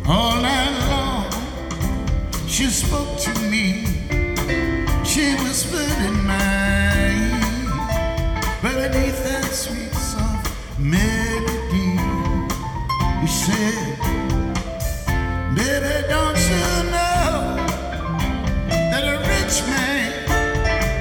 All night long, she spoke to me. She whispered in my ear, but beneath that sweet, soft melody, he said, baby, don't you